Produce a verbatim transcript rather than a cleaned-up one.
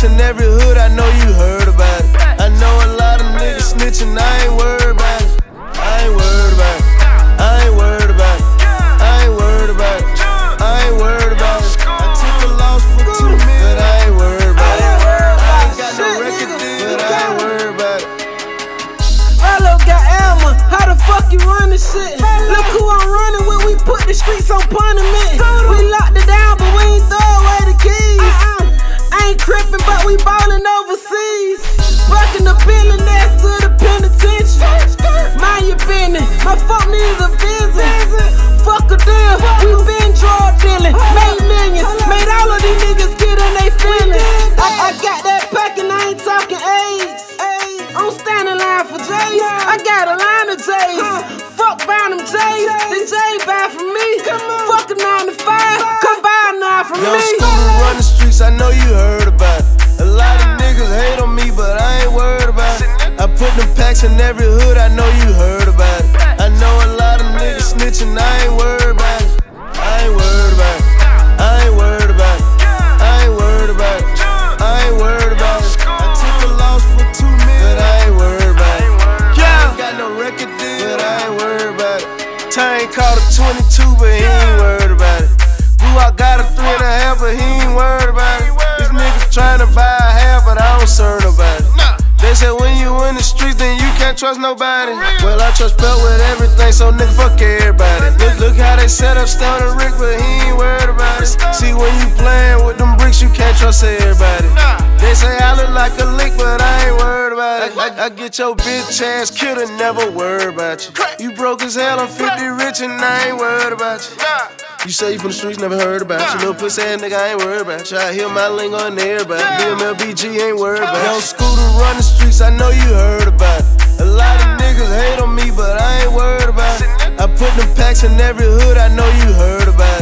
in every hood, I know you heard about it. I know a lot of niggas snitching, I ain't worried about it. I ain't worried about it. I ain't worried about it. I ain't worried about it. I ain't worried about it. I took a loss for two million, but I ain't worried about it. I ain't got no record deal, but I ain't worried about it. Rallo got Alma, how the fuck you run this shit? Look who I'm running with, we put the streets on punishment. We locked it down, but we ain't throw away the keys. I ain't crippin', but we ballin' overseas. Fucking the billionaires to the penitentiary. Mind your business, my fuck needs a visit. Fuck a deal, we been drug dealing. Made millions, made all of these niggas get in they feelings. I, I got that pack and I ain't talking AIDS. I'm standing line for J's. I got a line of J's. Fuck buying them J's, then J buy from me. Fuck a nine to five, come buy a nine from Young me. Scooter run the streets, I know you heard about it. A lot of niggas hate on me, but I ain't worried about it. I put them packs in every hood, I know you heard about it. I know a lot of niggas snitching, I ain't worried about it. I ain't worried about it. I ain't worried about it. I ain't worried about it. I ain't worried about it. I took a loss for two million, but I ain't worried about it. I ain't got no record deal, but I ain't worried about it. Tank caught a twenty-two, but he ain't worried about it. Boo, I got a three and a half, but he ain't worried about it. These niggas tryna buy a half, but I don't serve about it. They said when you in the streets, then you can't trust nobody. Well, I trust Belt with everything, so nigga, fuck everybody. Look, look how they set up Stoner Rick, but he ain't worried about it. See, when you playin' with them bricks, you can't trust everybody. They say I look like a lick, but I ain't worried about it. I, I get your bitch ass killed and never worry about you. You broke as hell, I'm fifty rich and I ain't worried about you. You say you from the streets, never heard about you. Little pussy ass nigga, I ain't worried about you. I hear my lingo on everybody. B M L B G ain't worried about you. Young Scooter run the streets, I know you heard about it. A lot of niggas hate on me, but I ain't worried about it. I put them packs in every hood, I know you heard about it.